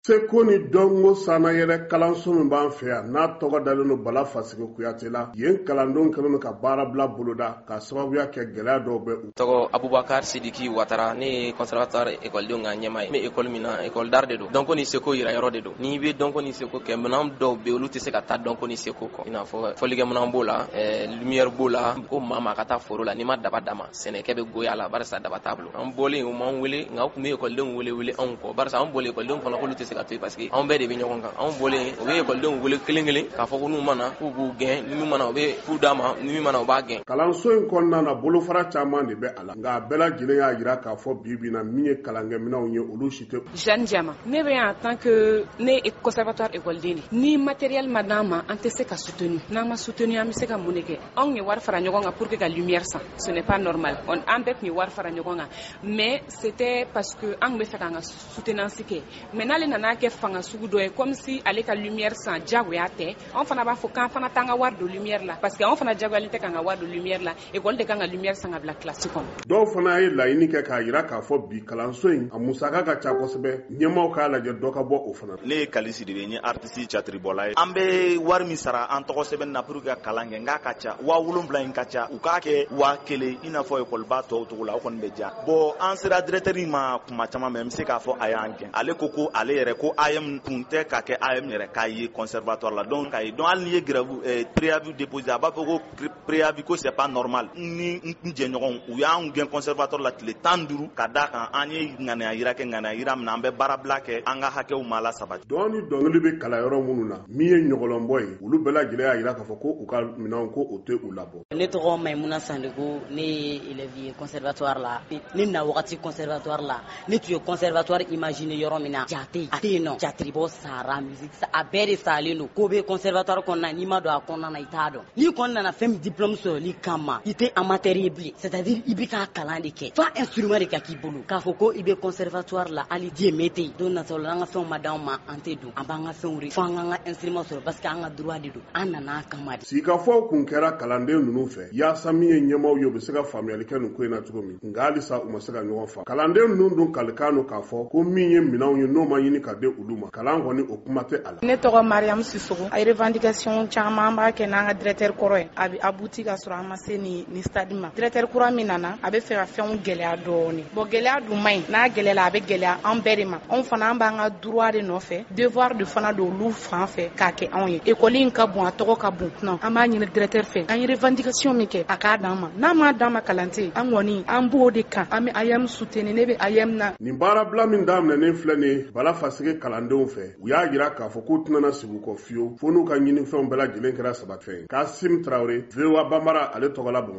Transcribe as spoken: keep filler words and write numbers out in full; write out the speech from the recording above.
Seko ni dongo sana yɛrɛ kalanso min b'an fɛ yan n'a tɔgɔ dalen don Bala Faseke Kuyate la yen kalandenw kɛlen ka baara bila boloda ka sababuya kɛ gɛlɛya dɔw bɛ u tɔgɔ Abubakar Sidiki Watara ne ye conservatoire écoledenw ka ɲɛmaa ye. Me école min na école d'art de don. Dɔnko ni seko yira yɔrɔ de don. Ni bɛ dɔnko ni seko kɛ minɛn dɔw bɛ olu tɛ se ka taa dɔnko ni seko kɔ. I n'a fɔ fɔlikɛminɛn b'o la, lumière b'o la, ko maa maa ka taa foro la n'i ma daba d'a ma sɛnɛkɛ bɛ goy'a la barisa daba t'a bolo. An bɔlen u m'an wele nka u tun bɛ écoledenw wele wele anw kɔ barisa an bɔlen écoledenw fana k'olu tɛ se ka to yen parce que anw bɛɛ de bɛ ɲɔgɔn kan. Anw bɔlen u bɛ écoledenw wele kelen kelen k'a fɔ ko n'u mana k'u b'u gɛn ni min mana u bɛ fu d'a ma ni min mana u b'a gɛn. Kalanso in kɔnɔna na bolofara caman de bɛ a la nka a bɛɛ lajɛlen y'a jira k'a fɔ bi bi in na min ye kalankɛminɛnw ye olu si tɛ. Jeanne Diama ne bɛ yan en tant que ne ye conservatoire écoleden de ni matériel ma d'an ma an tɛ se ka soutenu n'an ma soutenu an bɛ se ka mun de kɛ anw ye wari fara ɲɔgɔn kan pour que ka lumière san ce n'est pas normal on an bɛɛ tun ye wari fara ɲɔgɔn kan mais c'était parce que an bɛ fɛ k'an ka soutenance kɛ mais n'ale nana kɛ fanga sugu dɔ ye comme si ale ka lumière san jagoya tɛ anw fana b'a fɔ k'an fana t'an ka wari don lumière la parce que anw fana jagoyalen tɛ k'an ka wari don lumière la école de kan ka lumière san ka bila classe kɔnɔ. Dɔw fana ye laɲini kɛ k'a jira k'a fɔ bi kalanso in a musaka ka ca kosɛbɛ ɲɛmaaw k'a lajɛ dɔ ka bɔ o fana. Ne ye Kalisi de ye n ye artiste catiribɔla ye an bɛ wari min sara an tɔgɔ sɛbɛn na pour que ka kalan kɛ n k'a ka ca wa wolonwula in ka ca u k'a kɛ wa kelen i n'a fɔ école ba tɔw cogo la o kɔni bɛ diya bon an sera directeur ma kuma caman mɛ n bɛ se k'a fɔ a y'an gɛn ale ko ko ale yɛrɛ ko A M tun tɛ ka kɛ A M yɛrɛ k'a ye conservatoire la donc k'a ye donc hali n'i ye grève préavis déposé a b'a fɔ ko préavis ko c'est pas normal ni n jɛɲɔgɔnw u y'an gɛn conservatoire la tile tan duuru ka d'a kan an ye ŋaniya yira kɛ ŋaniya yira min na an bɛ baara bila kɛ an ka hakɛw ma la sabati. Dɔn ni dɔnkili bɛ kalan yɔrɔ minnu na min ye ɲɔgɔlɔnbɔ ye olu bɛɛ lajɛlen y'a jira k'a fɔ ko u ka minɛnw ko o tɛ u labɔ. Ne tɔgɔ Maïmouna Sandigo ne ye élève ye conservatoire la ne na wagati conservatoire la ne tun ye conservatoire imaginer yɔrɔ min na ja tɛ yen a tɛ yen nɔ jatiribɔ sara musique a bɛɛ de salen don ko bɛ conservatoire kɔnɔna n'i ma don a kɔnɔna na i t'a dɔn n'i kɔni nana fɛn min diplôme sɔrɔli kama i tɛ amateur ye bilen c'est-à-dire i bɛ k'a kalan de kɛ fa instrument de ka k'i bolo k'a fɔ ko i bɛ conservatoire la hali diɲɛ mɛ tɛ yen don nataw la an ka fɛnw ma d'anw ma an tɛ don an b'an ka fɛnw de fo an k'an ka instrument sɔrɔ parce que an ka droit de don an nana a kama de. Sigikafɔw kun kɛra kalanden ninnu fɛ yaasa min ye ɲɛmaaw ye u bɛ se ka faamuyali kɛ nin ko in na cogo min nka halisa u ma se ka ɲɔgɔn faamu kalanden ninnu dun kalikan don k'a fɔ ko min ye minɛnw ye n'o ma ɲini ka di olu ma kalan kɔni o kuma tɛ a la. Ne tɔgɔ Mariam Sissogo a revendication caman b'a kɛ n'an ka directeur kɔrɔ ye a bɛ abouti ka sɔrɔ an ma se ni ni stade ma directeur kura min nana a bɛ fɛ ka fɛnw gɛlɛya dɔɔni bon gɛlɛya dun man ɲi n'a gɛlɛyala a bɛ gɛlɛya an bɛɛ de ma anw fana an b'an ka droit de nɔfɛ devoir de fana don olu fan fɛ k'a kɛ anw ye école in ka bon a tɔgɔ ka bon non an b'a ɲini directeur fɛ an ye revendication min kɛ a k'a d'an ma n'a m'a d'an ma kalan tɛ an kɔni an b'o de kan an bɛ A M soutenir ne bɛ A M na. Nin baarabila min daminɛnen filɛ nin ye Bala Faseke kalandenw fɛ u y'a jira k'a fɔ k'u tɛna sigi u kɔ fiyewu fo n'u ka ɲinifɛnw bɛɛ lajɛlen kɛra sabatifɛn ye. Kasim Traoré V O A Banbara ale tɔgɔ la Bamakɔ.